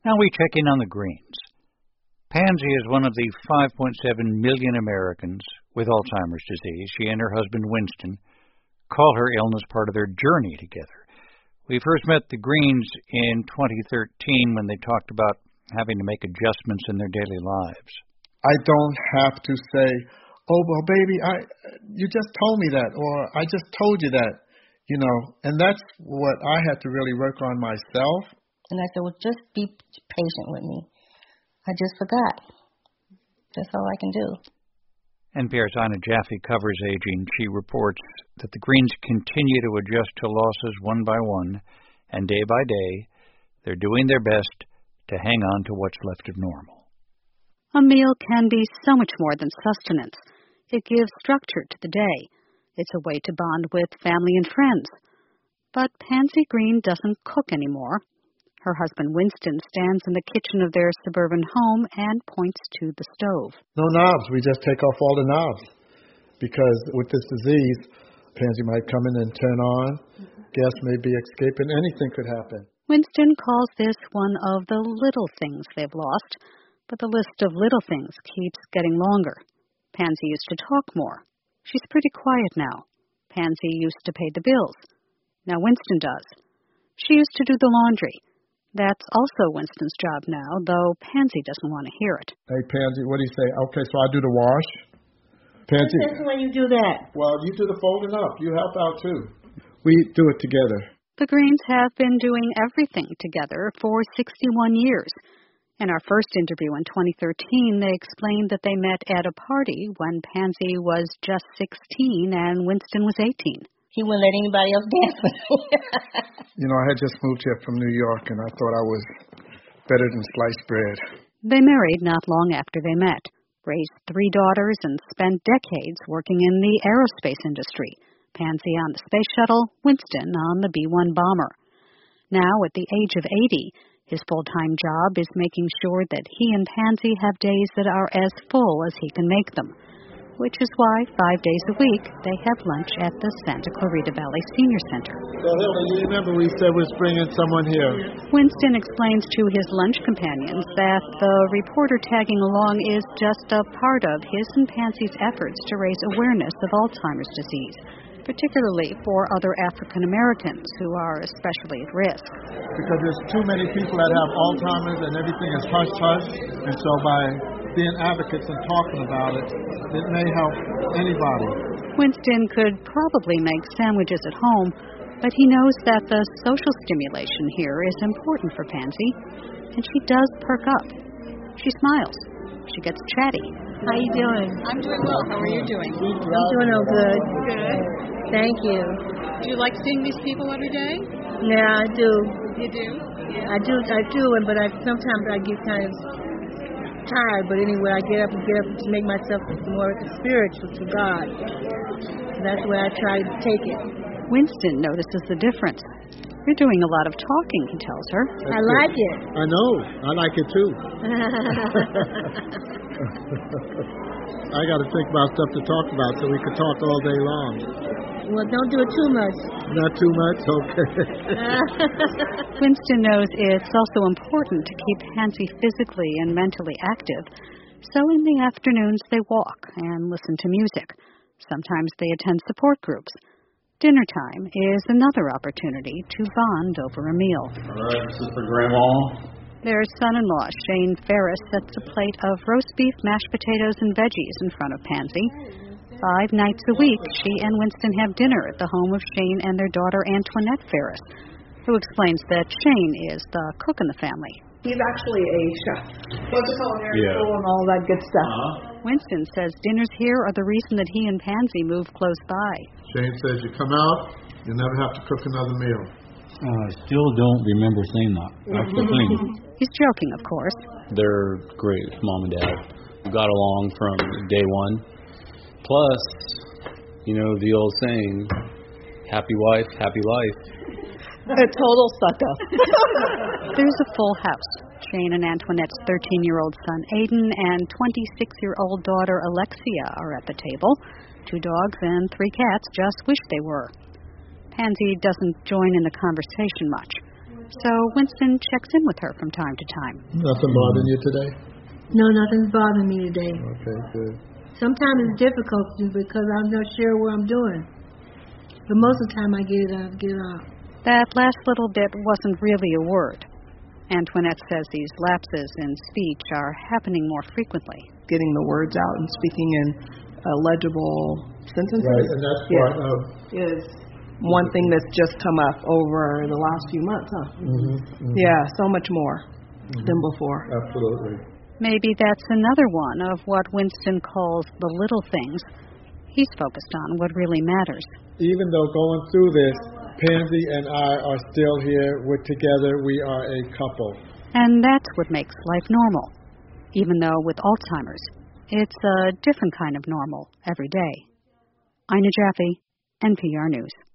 Now we check in on the Greens. Pansy is one of the 5.7 million Americans with Alzheimer's disease. She and her husband, Winston, call her illness part of their journey together. We first met the Greens in 2013 when they talked about having to make adjustments in their daily lives. I don't have to say, oh, well, baby, you just told me that, or I just told you that, and that's what I had to really work on myself. And I said, well, just be patient with me. I just forgot. That's all I can do. NPR's Ina Jaffe covers aging. She reports that the Greens continue to adjust to losses one by one, and day by day, they're doing their best to hang on to what's left of normal. A meal can be so much more than sustenance. It gives structure to the day. It's a way to bond with family and friends. But Pansy Green doesn't cook anymore. Her husband Winston stands in the kitchen of their suburban home and points to the stove. No knobs. We just take off all the knobs. Because with this disease, Pansy might come in and turn on. Gas may be escaping. Anything could happen. Winston calls this one of the little things they've lost. But the list of little things keeps getting longer. Pansy used to talk more. She's pretty quiet now. Pansy used to pay the bills. Now Winston does. She used to do the laundry. That's also Winston's job now, though Pansy doesn't want to hear it. Hey, Pansy, what do you say? Okay, so I do the wash. Pansy. That's when you do that. Well, you do the folding up. You help out, too. We do it together. The Greens have been doing everything together for 61 years. In our first interview in 2013, they explained that they met at a party when Pansy was just 16 and Winston was 18. He wouldn't let anybody else dance with me. I had just moved here from New York, and I thought I was better than sliced bread. They married not long after they met, raised 3 daughters, and spent decades working in the aerospace industry. Pansy on the space shuttle, Winston on the B-1 bomber. Now, at the age of 80, his full-time job is making sure that he and Pansy have days that are as full as he can make them, which is why 5 days a week they have lunch at the Santa Clarita Valley Senior Center. So, Hilda, you remember we said we're bringing someone here. Winston explains to his lunch companions that the reporter tagging along is just a part of his and Pansy's efforts to raise awareness of Alzheimer's disease, particularly for other African Americans who are especially at risk. Because there's too many people that have Alzheimer's and everything is hush-hush, and so by being advocates and talking about it, it may help anybody. Winston could probably make sandwiches at home, but he knows that the social stimulation here is important for Pansy, and she does perk up. She smiles. She gets chatty. How you doing? I'm doing well. How are you doing? I'm doing all good. Good. Thank you. Do you like seeing these people every day? Yeah, I do. You do? Yeah. I do, but sometimes I get kind of tired, but anyway, I get up to make myself more spiritual to God. That's where I try to take it. Winston notices the difference. You're doing a lot of talking, he tells her. I like it. I know. I like it too. I got to think about stuff to talk about so we could talk all day long. Well, don't do it too much. Not too much? Okay. Winston knows it's also important to keep Pansy physically and mentally active, so in the afternoons they walk and listen to music. Sometimes they attend support groups. Dinner time is another opportunity to bond over a meal. All right, this is for Grandma. Their son-in-law, Shane Ferris, sets a plate of roast beef, mashed potatoes, and veggies in front of Pansy. 5 nights a week, she and Winston have dinner at the home of Shane and their daughter Antoinette Ferris, who explains that Shane is the cook in the family. He's actually a chef. Goes to culinary school and all that good stuff. Winston says dinners here are the reason that he and Pansy move close by. Shane says you come out, you never have to cook another meal. I still don't remember saying that. That's the thing. He's joking, of course. They're great, Mom and Dad. We got along from day one. Plus, the old saying, happy wife, happy life. A total sucker. There's a full house. Shane and Antoinette's 13-year-old son, Aiden, and 26-year-old daughter, Alexia, are at the table. 2 dogs and 3 cats just wish they were. Pansy doesn't join in the conversation much. so Winston checks in with her from time to time. Nothing bothering you today? No, nothing's bothering me today. Okay, good. Sometimes it's difficult because I'm not sure what I'm doing. But most of the time I get it out. That last little bit wasn't really a word. Antoinette says these lapses in speech are happening more frequently. Getting the words out and speaking in legible sentences. Right, and that's part of... is one thing that's just come up over the last few months, huh? Yeah, so much more than before. Absolutely. Maybe that's another one of what Winston calls the little things. He's focused on what really matters. Even though going through this, Pansy and I are still here. We're together. We are a couple. And that's what makes life normal. Even though with Alzheimer's, it's a different kind of normal every day. Ina Jaffe, NPR News.